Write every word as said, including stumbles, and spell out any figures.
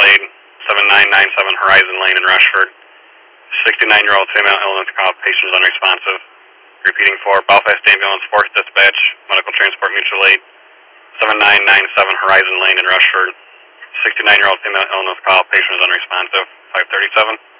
mutual aid, seven nine nine seven Horizon Lane in Rushford. sixty-nine-year-old female illness call, patient is unresponsive. Repeating for Belfast Ambulance, fourth Dispatch, Medical Transport Mutual Aid, seven nine nine seven Horizon Lane in Rushford. sixty-nine-year-old female illness call, patient is unresponsive, five thirty-seven.